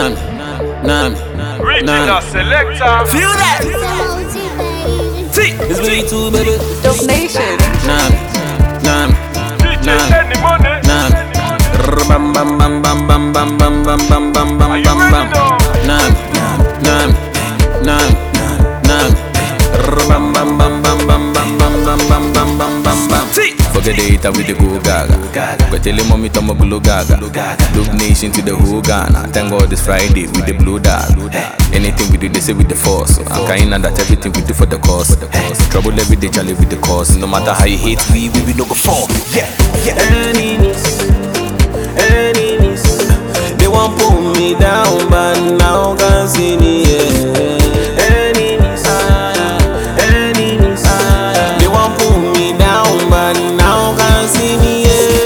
Regional selector. Feel that? See, it's me too, baby. Dope Nation. DJ Any Money. Bam bam bam bam bam bam bam bam bam bam bam Are you bam ready bam. now? Bam bam bam bam bam bam bam bam bam bam bam bam bam. See, forget the hater with the go gaga. Go tell him mommy to my glue gaga. Dope Nation to the whole Ghana. Thank God it's Friday with the blue dog. Anything we do, they say with the force. So I'm kind of that everything we do for the cause. Trouble every day, Charlie with the cause. No matter how you hate, we no go fall. Yeah. Enemies, they won't pull me down, but now can see me. Enemies, they won't pull me down, but now can see me.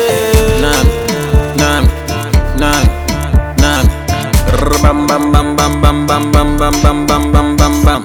Bam bam bam bam bam bam bam bam bam bam bam bam bam.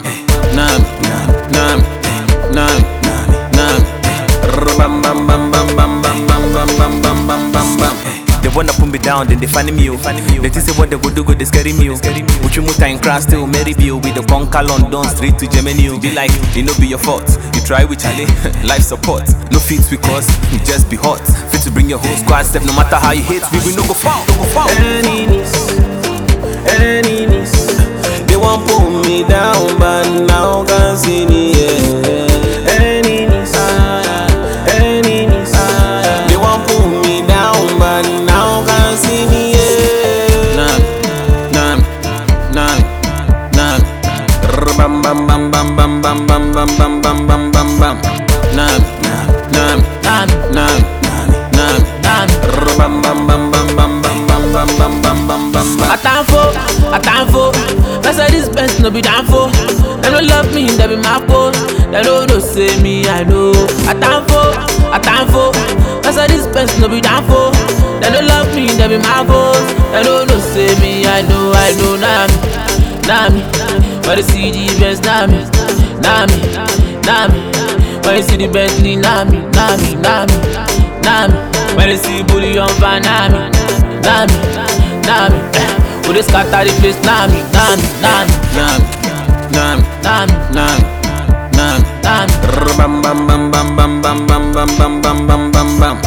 Bam bam bam bam bam bam bam bam bam bam bam bam. They wanna put me down, then they find me. They say what they go do, they scary me. Uchimuta and crash still Mary Bill with the bunker London straight to Gemini. Be like, it no be your fault. You try with Charlie, life support. No fits because you just be hot. Fit to bring your whole squad step, no matter how you hate, we will no go fall. Enemies, they won't pull me down, but now can see me. Enemies, they won't pull me down, but now can see me. Bam bam bam bam bam bam bam bam bam bam bam bam bam. Bam bam bam bam bam bam bam bam bam bam bam. I time for. I said this best no be down for. They don't love me, they be my fault. They don't know say me, I know. I time for. I said this best no be down for. They don't love me, they be my fault. They don't know say me, I know. Nah me. When you see the best, nah me. When you see the Bentley, nah me. When you see bully on van, nah me. When they scatter the place, nah me. Bam bam bam bam bam bam bam bam bam bam bam bam.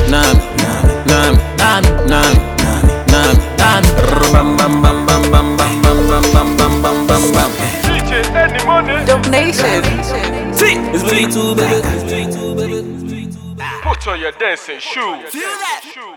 Bam bam bam bam bam bam bam bam bam bam bam. DJ Any Money. Dope Nation. See, it's me too, baby. Put on your dancing shoes. Feel that?